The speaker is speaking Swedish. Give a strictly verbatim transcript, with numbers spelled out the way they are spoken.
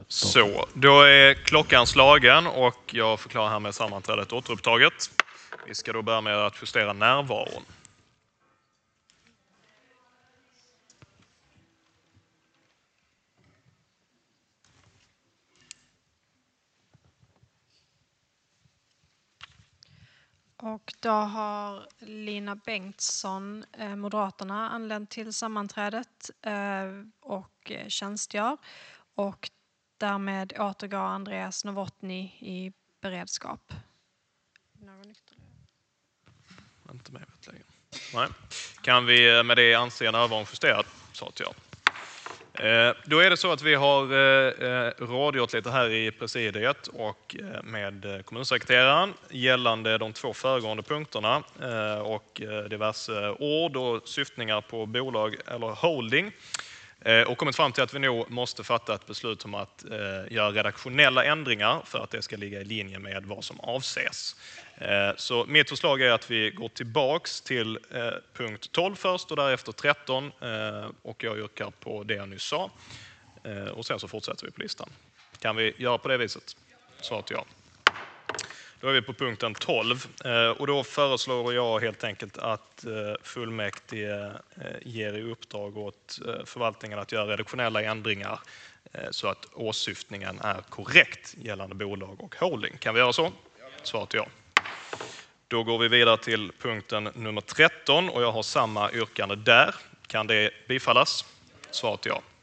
Så, då är klockan slagen och jag förklarar här med sammanträdet återupptaget. Vi ska då börja med att justera närvaron. Och då har Lina Bengtsson, eh, Moderaterna, anlänt till sammanträdet eh, och eh, tjänstgör. Och därmed återgår Andreas Novotny i beredskap. Någon ytterligare? Inte med längre. Nej. Kan vi med det anse närvaron justerad, sa jag. Eh, då är det så att vi har eh, rådgjort lite här i presidiet och eh, med kommunsekreteraren gällande de två föregående punkterna eh, och eh, diverse ord och syftningar på bolag eller holding. Eh, och kommit fram till att vi nog måste fatta ett beslut om att eh, göra redaktionella ändringar för att det ska ligga i linje med vad som avses. Eh, så mitt förslag är att vi går tillbaks till eh, punkt tolv först och därefter tretton eh, och jag yrkar på det jag nyss sa. Eh, och sen så fortsätter vi på listan. Kan vi göra på det viset? Svaret ja. Då är vi på punkten tolv och då föreslår jag helt enkelt att fullmäktige ger i uppdrag åt förvaltningen att göra redaktionella ändringar så att åsyftningen är korrekt gällande bolag och holding. Kan vi göra så? Svaret ja. Då går vi vidare till punkten nummer tretton och jag har samma yrkande där. Kan det bifallas? Svaret ja.